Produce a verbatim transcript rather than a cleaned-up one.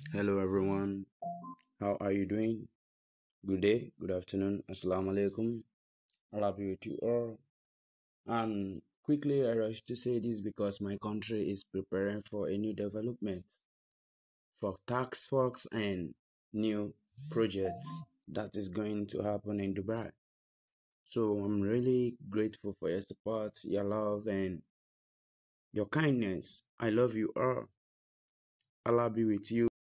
Hello everyone, how are you doing? Good day, good afternoon, assalamu alaikum. Allah be with you all. And quickly, I rush to say this because my country is preparing for a new development for tax forks and new projects that is going to happen in Dubai. So I'm really grateful for your support, your love, and your kindness. I love you all. Allah be with you.